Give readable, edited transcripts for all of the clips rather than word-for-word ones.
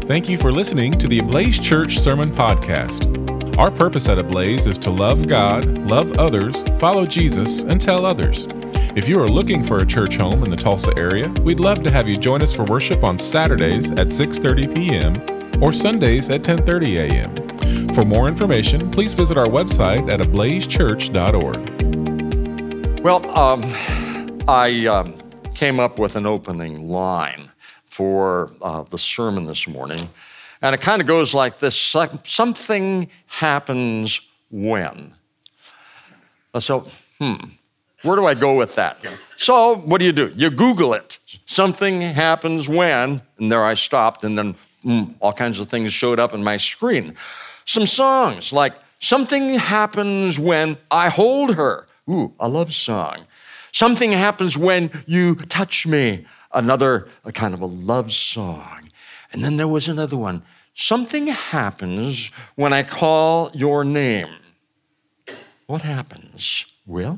Thank you for listening to the Ablaze Church Sermon Podcast. Our purpose at Ablaze is to love God, love others, follow Jesus, and tell others. If you are looking for a church home in the Tulsa area, we'd love to have you join us for worship on Saturdays at 6:30 p.m. or Sundays at 10:30 a.m. For more information, please visit our website at ablazechurch.org. Well, I came up with an opening line for the sermon this morning, and it kind of goes like this: something happens when. So, where do I go with that? So, what do? You Google it. Something happens when, and there I stopped, and then all kinds of things showed up on my screen. Some songs like Something Happens When I Hold Her. Ooh, a love song. Something Happens When You Touch Me. Another kind of a love song. And then there was another one. Something happens when I call your name. What happens? Well,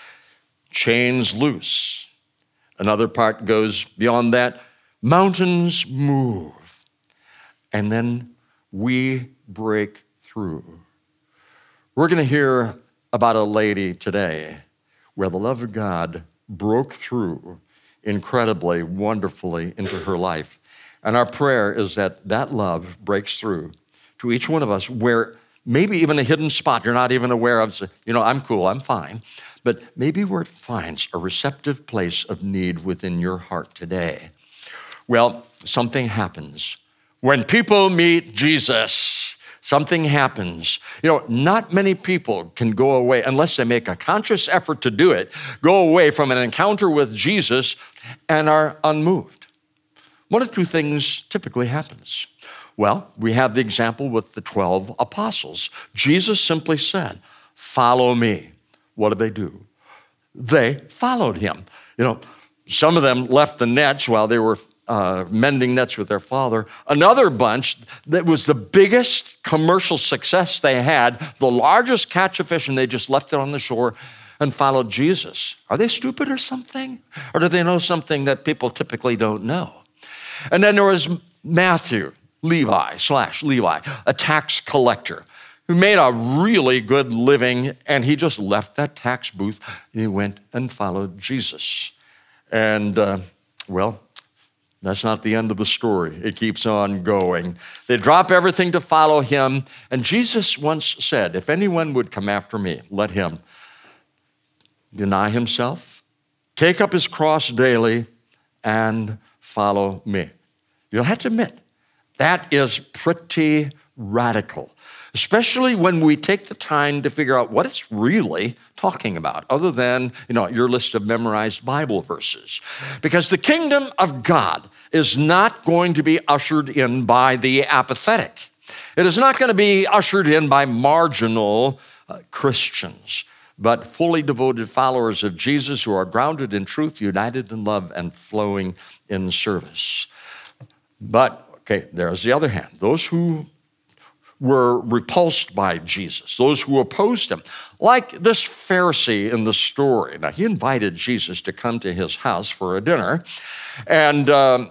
chains loose. Another part goes beyond that. Mountains move. And then we break through. We're going to hear about a lady today where the love of God broke through incredibly, wonderfully into her life. And our prayer is that that love breaks through to each one of us where maybe even a hidden spot you're not even aware of. So, I'm cool, I'm fine. But maybe where it finds a receptive place of need within your heart today. Well, something happens. When people meet Jesus, something happens. Not many people can go away, unless they make a conscious effort to do it, go away from an encounter with Jesus and are unmoved. One of two things typically happens. Well, we have the example with the 12 apostles. Jesus simply said, "Follow me." What did they do? They followed him. Some of them left the nets while they were mending nets with their father. Another bunch, that was the biggest commercial success they had, the largest catch of fish, and they just left it on the shore and followed Jesus. Are they stupid or something? Or do they know something that people typically don't know? And then there was Matthew, Levi, a tax collector who made a really good living, and he just left that tax booth and he went and followed Jesus. And, that's not the end of the story. It keeps on going. They drop everything to follow him. And Jesus once said, if anyone would come after me, let him deny himself, take up his cross daily, and follow me. You'll have to admit, that is pretty radical, especially when we take the time to figure out what it's really talking about, other than, your list of memorized Bible verses. Because the kingdom of God is not going to be ushered in by the apathetic. It is not going to be ushered in by marginal Christians, but fully devoted followers of Jesus who are grounded in truth, united in love, and flowing in service. But, there's the other hand. Those who were repulsed by Jesus, those who opposed him, like this Pharisee in the story. Now, he invited Jesus to come to his house for a dinner, and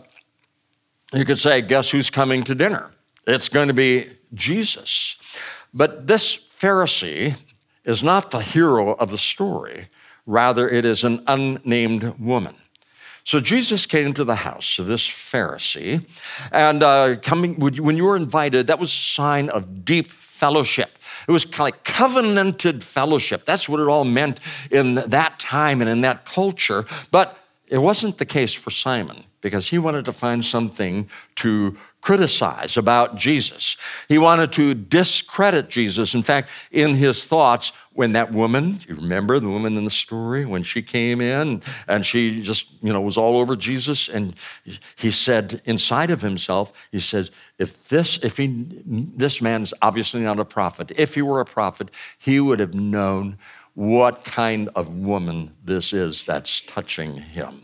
you could say, guess who's coming to dinner? It's going to be Jesus. But this Pharisee is not the hero of the story. Rather, it is an unnamed woman. So Jesus came to the house of this Pharisee, and when you were invited, that was a sign of deep fellowship. It was like covenanted fellowship. That's what it all meant in that time and in that culture. But it wasn't the case for Simon, because he wanted to find something to criticize about Jesus. He wanted to discredit Jesus. In fact, in his thoughts, when that woman, you remember the woman in the story, when she came in and she just, was all over Jesus, and he said inside of himself, he says, this man's obviously not a prophet. If he were a prophet, he would have known what kind of woman this is that's touching him.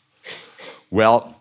Well,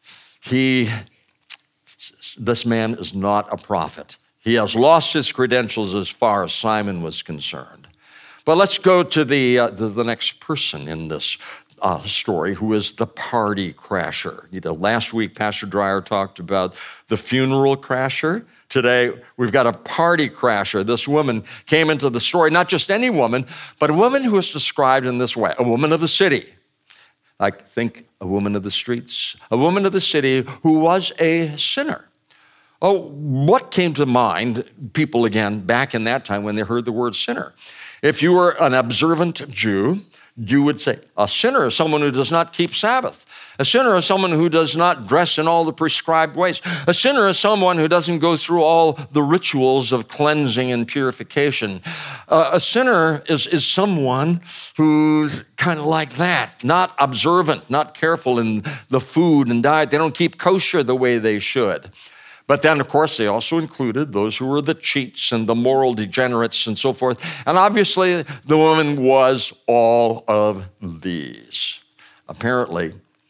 this man is not a prophet. He has lost his credentials as far as Simon was concerned. But let's go to the next person in this. story, who is the party crasher. Last week, Pastor Dreyer talked about the funeral crasher. Today, we've got a party crasher. This woman came into the story, not just any woman, but a woman who is described in this way, a woman of the city. Like, think a woman of the streets, a woman of the city who was a sinner. Oh, what came to mind, people again, back in that time when they heard the word sinner? If you were an observant Jew, you would say, a sinner is someone who does not keep Sabbath. A sinner is someone who does not dress in all the prescribed ways. A sinner is someone who doesn't go through all the rituals of cleansing and purification. A sinner is someone who's kind of like that, not observant, not careful in the food and diet. They don't keep kosher the way they should. But then, of course, they also included those who were the cheats and the moral degenerates and so forth. And obviously, the woman was all of these. Apparently,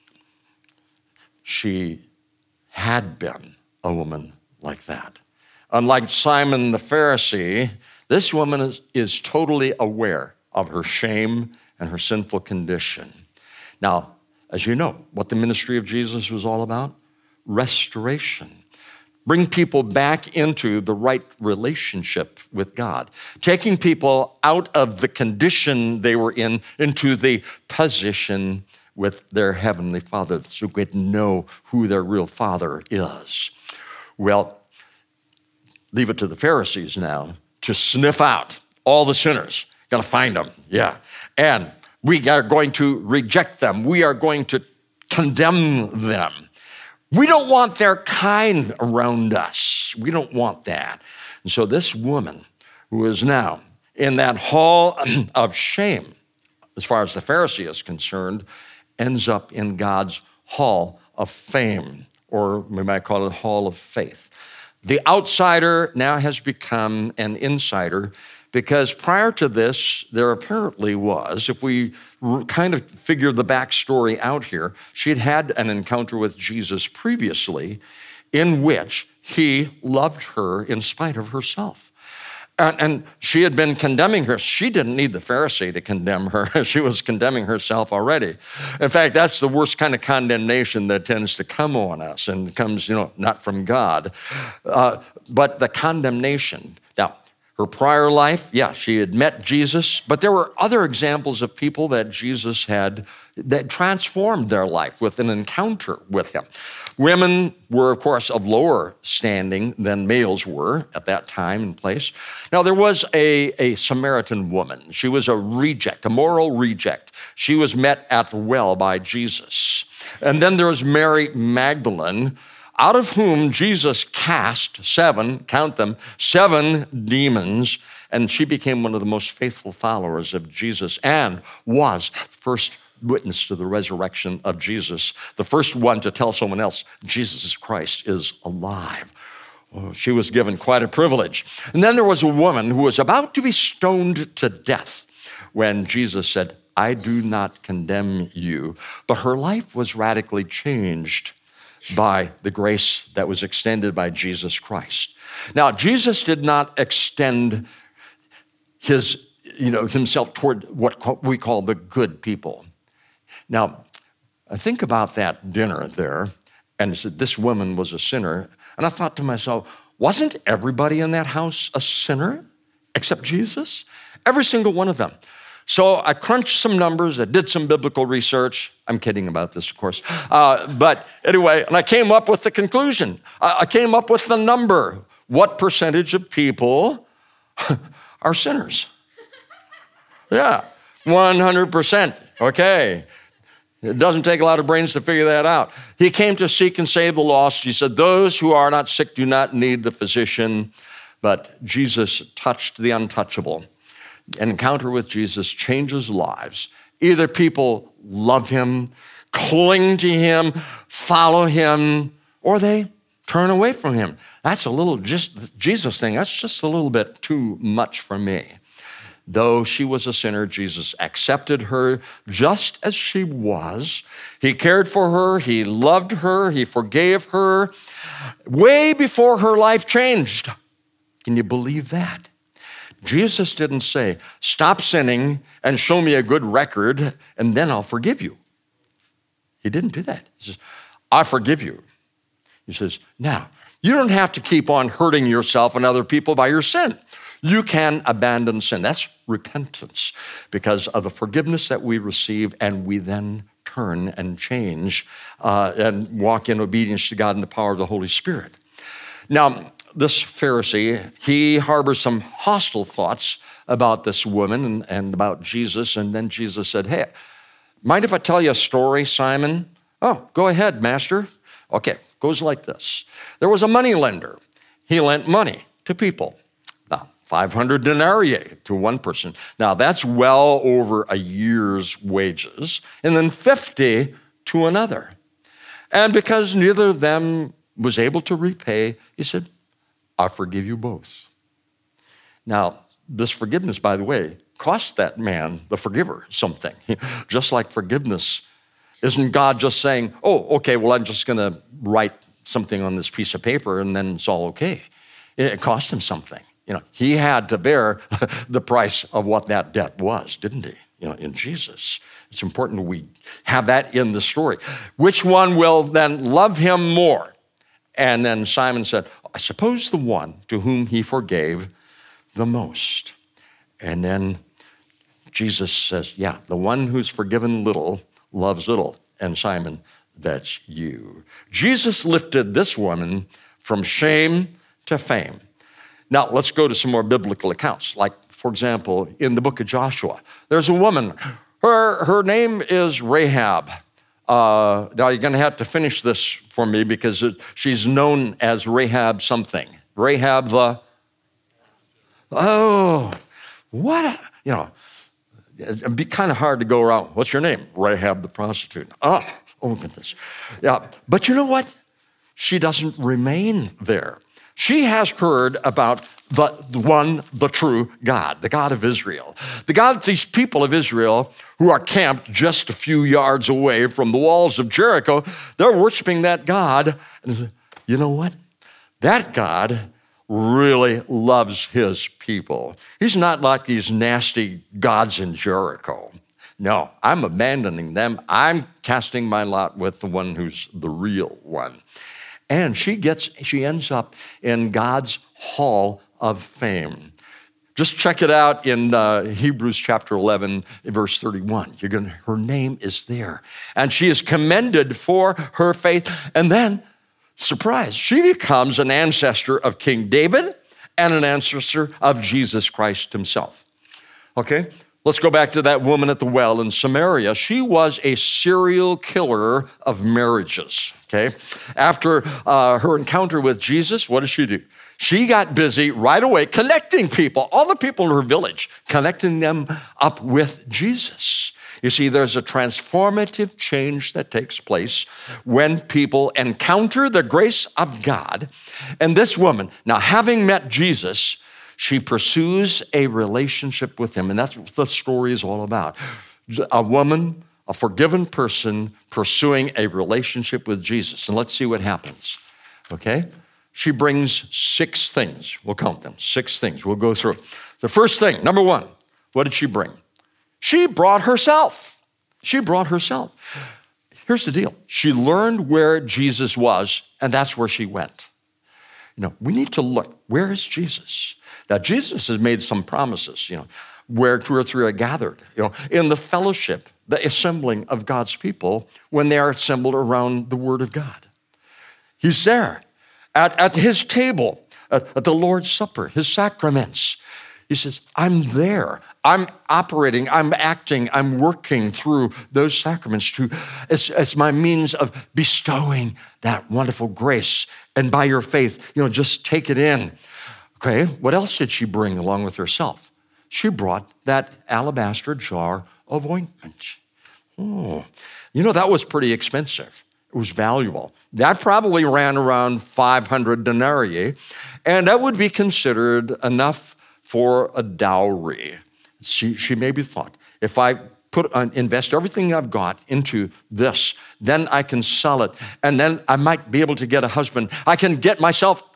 she had been a woman like that. Unlike Simon the Pharisee, this woman is totally aware of her shame and her sinful condition. Now, as you know, what the ministry of Jesus was all about? Restoration. Bring people back into the right relationship with God. Taking people out of the condition they were in into the position with their heavenly Father so they can know who their real Father is. Well, leave it to the Pharisees now to sniff out all the sinners. Got to find them, yeah. And we are going to reject them. We are going to condemn them. We don't want their kind around us. We don't want that. And so this woman who is now in that hall of shame, as far as the Pharisee is concerned, ends up in God's hall of fame, or we might call it hall of faith. The outsider now has become an insider, because prior to this, there apparently was, if we kind of figure the backstory out here, she had had an encounter with Jesus previously in which he loved her in spite of herself. And she had been condemning her. She didn't need the Pharisee to condemn her. She was condemning herself already. In fact, that's the worst kind of condemnation that tends to come on us and comes, not from God, but the condemnation. Now, her prior life, she had met Jesus, but there were other examples of people that Jesus had that transformed their life with an encounter with him. Women were, of course, of lower standing than males were at that time and place. Now, there was a Samaritan woman. She was a reject, a moral reject. She was met at the well by Jesus. And then there was Mary Magdalene, out of whom Jesus cast 7 demons, and she became one of the most faithful followers of Jesus and was first witness to the resurrection of Jesus, the first one to tell someone else, Jesus Christ is alive. Oh, she was given quite a privilege. And then there was a woman who was about to be stoned to death when Jesus said, I do not condemn you. But her life was radically changed by the grace that was extended by Jesus Christ. Now, Jesus did not extend himself toward what we call the good people. Now, I think about that dinner there, and it said this woman was a sinner, and I thought to myself, wasn't everybody in that house a sinner except Jesus? Every single one of them. So I crunched some numbers, I did some biblical research. I'm kidding about this, of course. But anyway, and I came up with the conclusion. I came up with the number. What percentage of people are sinners? Yeah, 100%. Okay. It doesn't take a lot of brains to figure that out. He came to seek and save the lost. He said, those who are not sick do not need the physician. But Jesus touched the untouchable. An encounter with Jesus changes lives. Either people love him, cling to him, follow him, or they turn away from him. That's a little, just Jesus thing, that's just a little bit too much for me. Though she was a sinner, Jesus accepted her just as she was. He cared for her, he loved her, he forgave her way before her life changed. Can you believe that? Jesus didn't say, stop sinning and show me a good record, and then I'll forgive you. He didn't do that. He says, I forgive you. He says, now, you don't have to keep on hurting yourself and other people by your sin. You can abandon sin. That's repentance because of the forgiveness that we receive, and we then turn and change and walk in obedience to God in the power of the Holy Spirit. Now, this Pharisee, he harbors some hostile thoughts about this woman and about Jesus, and then Jesus said, hey, mind if I tell you a story, Simon? Oh, go ahead, Master. Okay, goes like this. There was a moneylender. He lent money to people. Now, 500 denarii to one person. Now, that's well over a year's wages. And then 50 to another. And because neither of them was able to repay, he said, I forgive you both. Now, this forgiveness, by the way, cost that man, the forgiver, something. Just like forgiveness, isn't God just saying, oh, okay, well, I'm just going to write something on this piece of paper and then it's all okay. It cost him something. He had to bear the price of what that debt was, didn't he? In Jesus. It's important we have that in the story. Which one will then love him more? And then Simon said, I suppose the one to whom he forgave the most. And then Jesus says, yeah, the one who's forgiven little loves little. And Simon, that's you. Jesus lifted this woman from shame to fame. Now, let's go to some more biblical accounts. Like, for example, in the book of Joshua, there's a woman. Her name is Rahab. Now, you're going to have to finish this for me because she's known as Rahab something. Rahab the... Oh, what? It'd be kind of hard to go around. What's your name? Rahab the prostitute. Oh goodness. Yeah, but you know what? She doesn't remain there. She has heard about the true God, the God of Israel. The God of these people of Israel who are camped just a few yards away from the walls of Jericho, they're worshiping that God. And you know what? That God really loves his people. He's not like these nasty gods in Jericho. No, I'm abandoning them. I'm casting my lot with the one who's the real one. And she ends up in God's hall of fame. Just check it out in Hebrews chapter 11, verse 31. Her name is there. And she is commended for her faith. And then, surprise, she becomes an ancestor of King David and an ancestor of Jesus Christ himself. Okay, let's go back to that woman at the well in Samaria. She was a serial killer of marriages, okay? After her encounter with Jesus, what did she do? She got busy right away connecting people, all the people in her village, connecting them up with Jesus. You see, there's a transformative change that takes place when people encounter the grace of God. And this woman, now having met Jesus, she pursues a relationship with him. And that's what the story is all about. A woman, a forgiven person, pursuing a relationship with Jesus. And let's see what happens, okay? She brings 6 things. We'll count them, 6 things. We'll go through. The first thing, number 1, what did she bring? She brought herself. She brought herself. Here's the deal. She learned where Jesus was, and that's where she went. We need to look. Where is Jesus? Now, Jesus has made some promises, where 2 or 3 are gathered, in the fellowship, the assembling of God's people when they are assembled around the Word of God. He's there at his table, at the Lord's Supper, his sacraments. He says, I'm there. I'm operating, I'm acting, I'm working through those sacraments as my means of bestowing that wonderful grace. And by your faith, just take it in. Okay, what else did she bring along with herself? She brought that alabaster jar of ointment. That was pretty expensive. It was valuable. That probably ran around 500 denarii, and that would be considered enough for a dowry. She maybe thought, if I invest everything I've got into this, then I can sell it, and then I might be able to get a husband. I can get myself,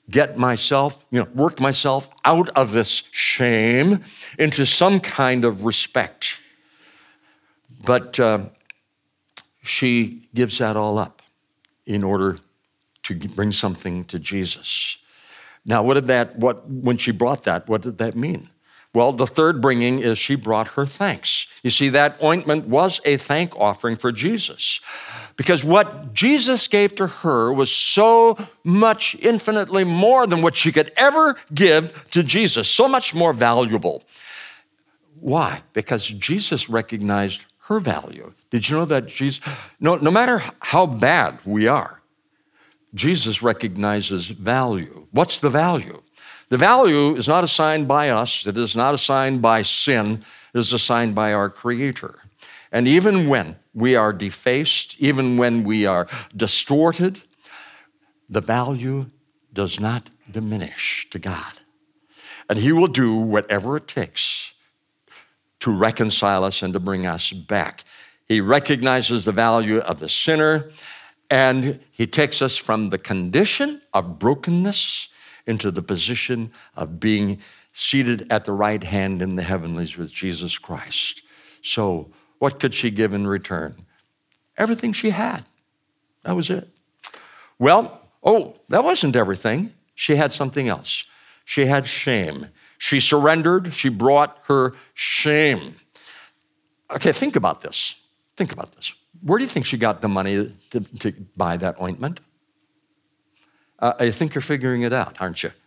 work myself out of this shame into some kind of respect. But she gives that all up in order to bring something to Jesus. Now, when she brought that, what did that mean? Well, the third bringing is she brought her thanks. You see, that ointment was a thank offering for Jesus, because what Jesus gave to her was so much infinitely more than what she could ever give to Jesus, so much more valuable. Why? Because Jesus recognized her value. Did you know that Jesus, no matter how bad we are, Jesus recognizes value. What's the value? The value is not assigned by us. It is not assigned by sin. It is assigned by our Creator. And even when we are defaced, even when we are distorted, the value does not diminish to God. And He will do whatever it takes to reconcile us and to bring us back. He recognizes the value of the sinner, and He takes us from the condition of brokenness into the position of being seated at the right hand in the heavenlies with Jesus Christ. So what could she give in return? Everything she had. That was it. Well, that wasn't everything. She had something else. She had shame. She surrendered. She brought her shame. Okay, think about this. Think about this. Where do you think she got the money to buy that ointment? I think you're figuring it out, aren't you?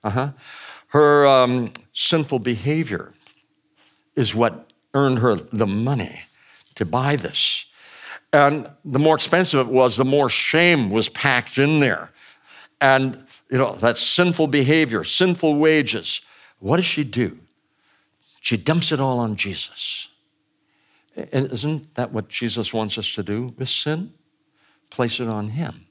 Her sinful behavior is what earned her the money to buy this. And the more expensive it was, the more shame was packed in there. And, that sinful behavior, sinful wages. What does she do? She dumps it all on Jesus. And isn't that what Jesus wants us to do with sin? Place it on Him.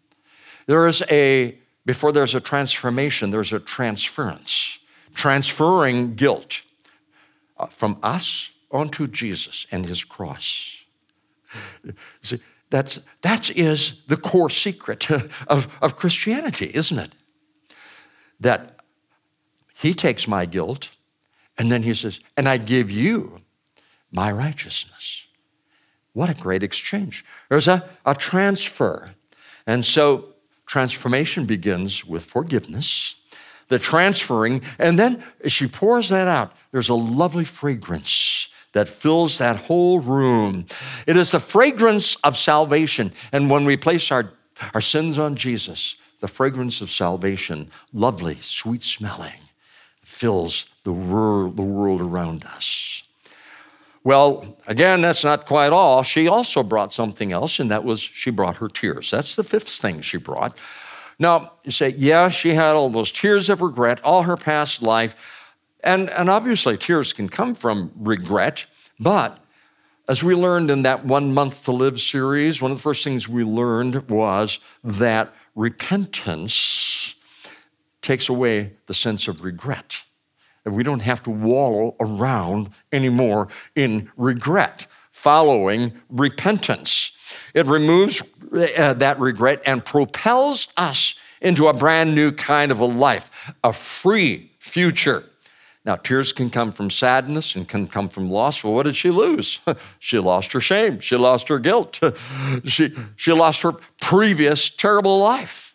Before there's a transformation, there's a transference. Transferring guilt from us onto Jesus and His cross. See, that is the core secret of Christianity, isn't it? That He takes my guilt, and then He says, and I give you my righteousness. What a great exchange. There's a transfer. And so transformation begins with forgiveness, the transferring, and then as she pours that out, there's a lovely fragrance that fills that whole room. It is the fragrance of salvation. And when we place our sins on Jesus, the fragrance of salvation, lovely, sweet smelling, fills the world around us. Well, again, that's not quite all. She also brought something else, and that was she brought her tears. That's the fifth thing she brought. Now, you say, yeah, she had all those tears of regret, all her past life, and obviously tears can come from regret, but as we learned in that 1 Month to Live series, one of the first things we learned was that repentance takes away the sense of regret. And we don't have to wallow around anymore in regret following repentance. It removes that regret and propels us into a brand new kind of a life, a free future. Now, tears can come from sadness and can come from loss. Well, what did she lose? She lost her shame. She lost her guilt. She lost her previous terrible life.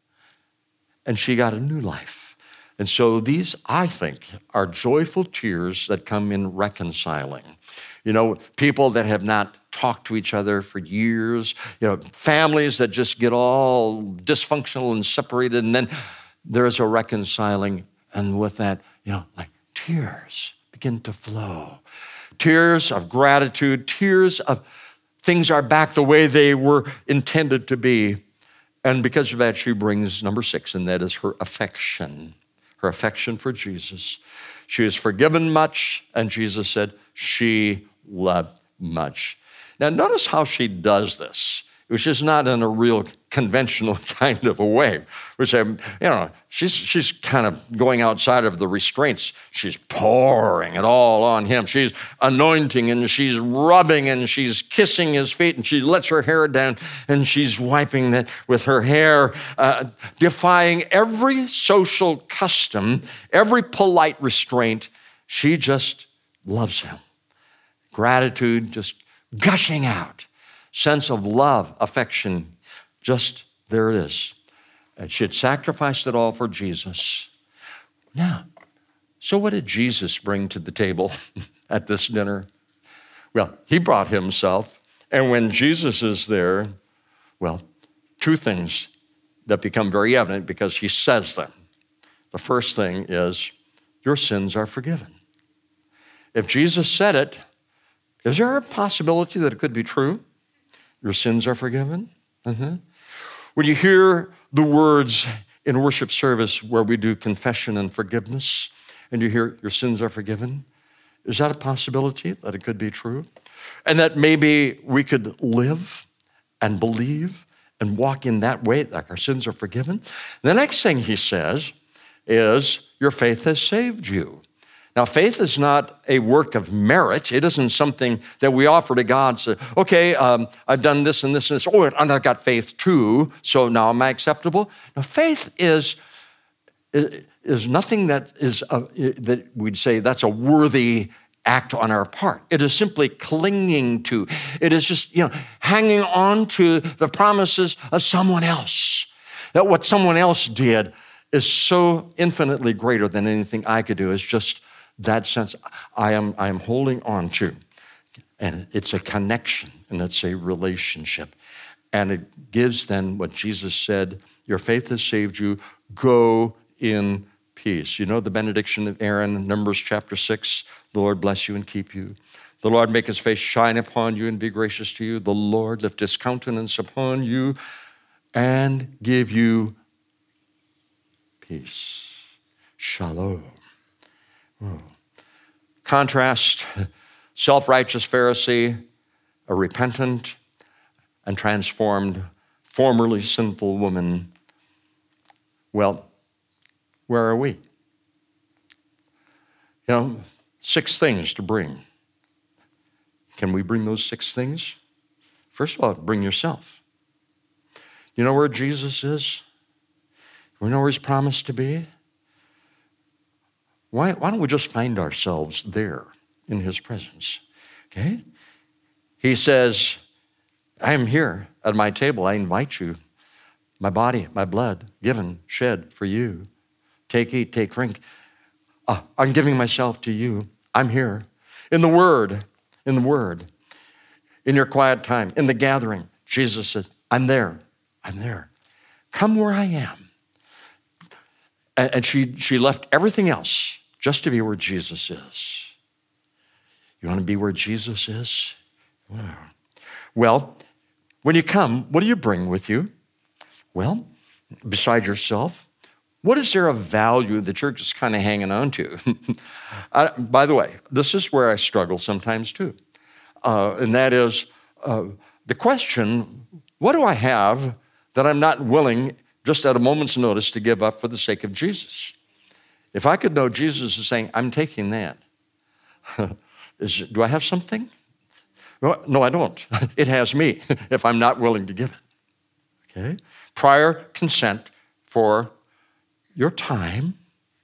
And she got a new life. And so these, I think, are joyful tears that come in reconciling. People that have not talked to each other for years, families that just get all dysfunctional and separated, and then there's a reconciling, and with that, like tears begin to flow. Tears of gratitude, tears of things are back the way they were intended to be. And because of that, she brings number 6, and that is her affection for Jesus. She is forgiven much, and Jesus said she loved much. Now, notice how she does this. which is not in a real conventional kind of a way, which she's kind of going outside of the restraints. She's pouring it all on him. She's anointing and she's rubbing and she's kissing his feet and she lets her hair down and she's wiping it with her hair, defying every social custom, every polite restraint. She just loves him. Gratitude just gushing out. Sense of love, affection, just there it is. And she had sacrificed it all for Jesus. Now, so what did Jesus bring to the table at this dinner? Well, he brought himself. And when Jesus is there, well, two things that become very evident because he says them. The first thing is, your sins are forgiven. If Jesus said it, is there a possibility that it could be true? Your sins are forgiven? Mm-hmm. When you hear the words in worship service where we do confession and forgiveness, and you hear your sins are forgiven, is that a possibility that it could be true? And that maybe we could live and believe and walk in that way, like our sins are forgiven? The next thing he says is, your faith has saved you. Now, faith is not a work of merit. It isn't something that we offer to God. So, okay, I've done this and this and this. Oh, and I've got faith too, so now am I acceptable? Now, faith is nothing that is that we'd say that's a worthy act on our part. It is simply clinging to. It is just hanging on to the promises of someone else. That what someone else did is so infinitely greater than anything I could do. It's just that sense I am holding on to. And it's a connection and it's a relationship. And it gives then what Jesus said, your faith has saved you, go in peace. You know the benediction of Aaron, Numbers chapter 6, the Lord bless you and keep you. The Lord make his face shine upon you and be gracious to you. The Lord lift his countenance upon you and give you peace. Shalom. Contrast, self-righteous Pharisee, a repentant and transformed, formerly sinful woman. Well, where are we? 6 things to bring. Can we bring those 6 things? First of all, bring yourself. You know where Jesus is? We know where he's promised to be. Why don't we just find ourselves there in his presence? Okay? He says, I am here at my table. I invite you. My body, my blood, given, shed for you. Take, eat, take, drink. I'm giving myself to you. I'm here. In the Word, in your quiet time, in the gathering, Jesus says, I'm there. Come where I am. And she left everything else just to be where Jesus is. You want to be where Jesus is? Wow. Well, when you come, what do you bring with you? Well, beside yourself, what is there of value that you're just kind of hanging on to? By the way, this is where I struggle sometimes too. And that is the question, what do I have that I'm not willing just at a moment's notice to give up for the sake of Jesus? If I could know Jesus is saying, I'm taking that. Do I have something? No, I don't. It has me if I'm not willing to give it. Okay? Prior consent for your time,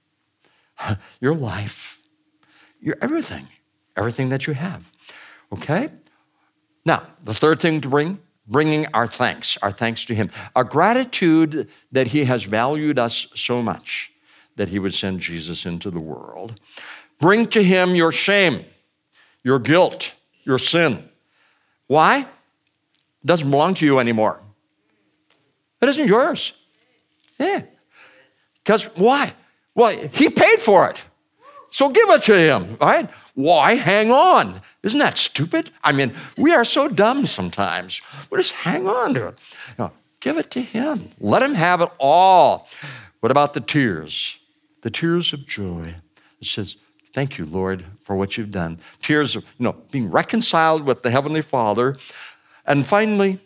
your life, your everything that you have. Okay? Now, the third thing to bringing our thanks to him. Our gratitude that he has valued us so much that he would send Jesus into the world. Bring to him your shame, your guilt, your sin. Why? It doesn't belong to you anymore. It isn't yours. Yeah. Because why? Well, he paid for it. So give it to him, all right? Why hang on? Isn't that stupid? I mean, we are so dumb sometimes. We just hang on to it. No, give it to him. Let him have it all. What about the tears? The tears of joy. It says, thank you, Lord, for what you've done. Tears of, being reconciled with the Heavenly Father. And finally,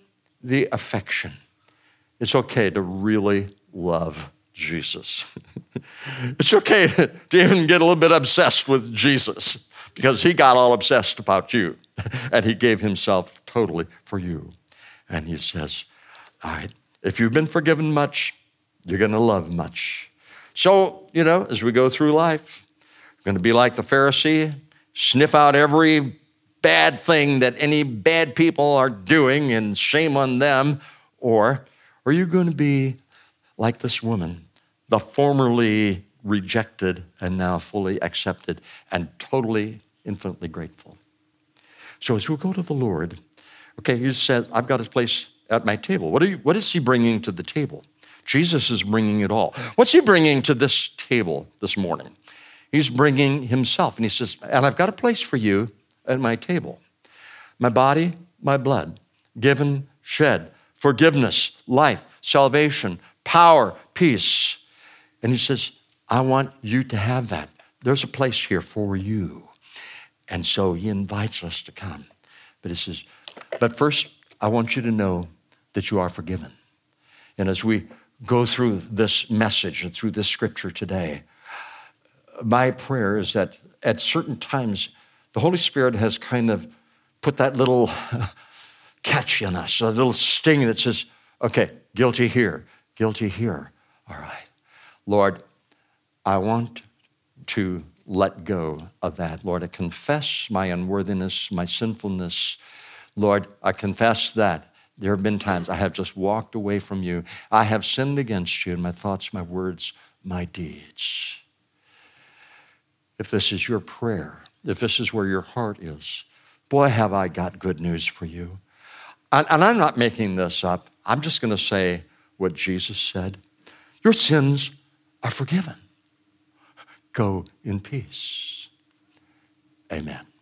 the affection. It's okay to really love Jesus. It's okay to even get a little bit obsessed with Jesus because he got all obsessed about you and he gave himself totally for you. And he says, all right, if you've been forgiven much, you're going to love much. So, as we go through life, we're going to be like the Pharisee, sniff out every bad thing that any bad people are doing and shame on them. Or are you going to be like this woman, the formerly rejected and now fully accepted and totally, infinitely grateful? So as we go to the Lord, okay, he says, I've got his place at my table. What is he bringing to the table? Jesus is bringing it all. What's he bringing to this table this morning? He's bringing himself. And he says, and I've got a place for you at my table. My body, my blood, given, shed, forgiveness, life, salvation, power, peace. And he says, I want you to have that. There's a place here for you. And so he invites us to come. But he says, but first, I want you to know that you are forgiven. And as we go through this message and through this scripture today, my prayer is that at certain times, the Holy Spirit has kind of put that little catch in us, a little sting that says, okay, guilty here, guilty here. All right, Lord, I want to let go of that. Lord, I confess my unworthiness, my sinfulness. Lord, I confess that there have been times I have just walked away from you. I have sinned against you in my thoughts, my words, my deeds. If this is your prayer, if this is where your heart is, boy, have I got good news for you. And I'm not making this up. I'm just going to say what Jesus said. Your sins are forgiven. Go in peace. Amen.